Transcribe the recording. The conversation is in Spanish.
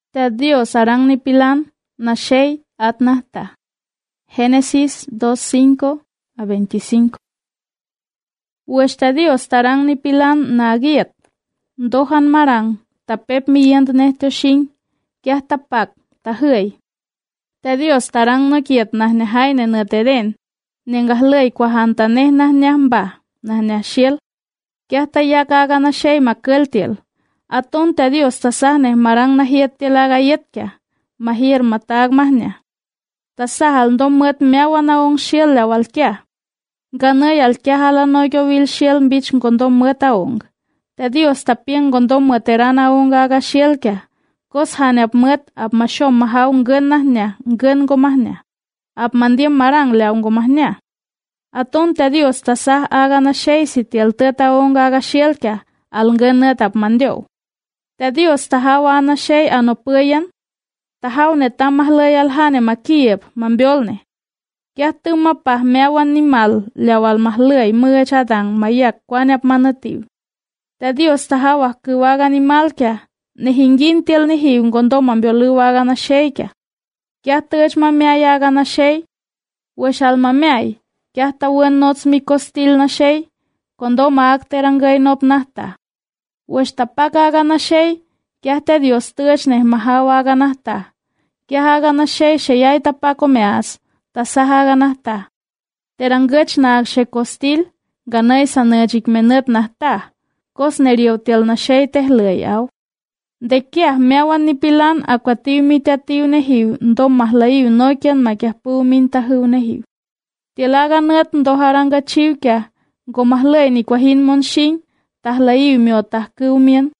Te Dios arang nipilan nashei atnahta. Génesis 2:5-25. Uesta Dios tarang nipilan nagiet. Dohan marang tapep miyend nehtoshin kiah tapak tahui. Te Dios tarang nakiet nah nehaine neteden. Nengahlei kwahanta neh nah nyamba nah nyashil. Kiah tayakaga nashei makeltiel. Aton te Dios tasah neh marang nahiet tilagayet kia. Mahir matag mahnya. Tasahal ndomuet miawan aong shiel lawal kia. Ganay al kia hala noyo vil shiel mbich ngondom muet aong. Te Dios tapien ngondom mueteran aong aga shiel kia. Kos hanep muet ap mashom mahaw ngen nahnya, ngen gomahnya. Ap mandiem marang leaong gomahnya. Aton te Dios tasah aga na shay sitiel teta aong aga shiel kia. Al ngen net ap mandyo. Te Dios tahawa ana shay ano puyan. Tahaw ne tamahlay alhane makiep mambiolne. Kia tumapah meawan animal lewal mahlay muechadang mayak kwanyap manativ. Te Dios tahawa kuwaga animal kia. Nehingintil nehiw ngondo mambioluwaga na shay kia. Kia tuch mameayaga na shay. Weshal mameay. Kia tawen nots mikostil na shay. Kondo maakterangay nop nahta. Wesh tapagaga na shay. Kia te Dios tuch neh mahawaga nahta. Kia haga na shay shayay tapako meas. Tasahaga nahta. Terangach naag shay kostil. Ganay sa najik menet nahta. Kos neriotil na shay tehlay aw. De kia meawan nipilan akwatiu mitatiu nehiw ndom mahlayu nokian makiahpu mintahu nehiw. Tilaga net ndoharanga chiw kia. Go mahlay ni kwahin monshin. Tahlayu miotah kuumien.